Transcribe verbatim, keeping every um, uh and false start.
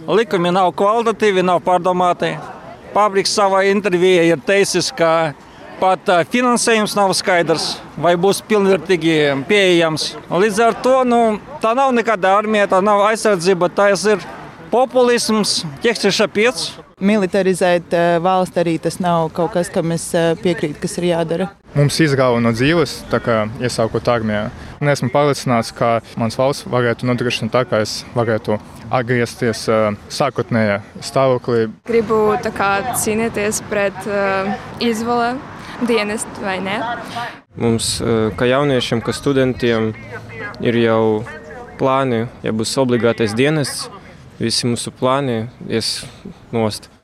likumi nav kvalitatīvi, nav pārdomāti. Pāvriks savā intervijā ir teicis, ka pat finansējums nav skaidrs, vai būs pilnvērtīgi pieejams. Līdz ar to nu, tā nav nekāda armija, tā nav aizsardzība, tā ir populisms, ķekstiša piec. Militarizēt valsti arī tas nav kaut kas, kam es piekrītu, kas ir jādara. Mums izrauga no dzīves, tā kā iesākot armijā. Un esmu pārliecināts, ka mans valsts varētu nodrošināt tā, kā es varētu atgriezties uh, sākotnējā stāvoklī. Gribu tā kā cīnīties pret uh, izvēle dienestu vai ne. Mums, uh, kā jauniešiem, kā studentiem, ir jau plāni, ja būs obligātais dienests, visi mūsu plāni ies nost.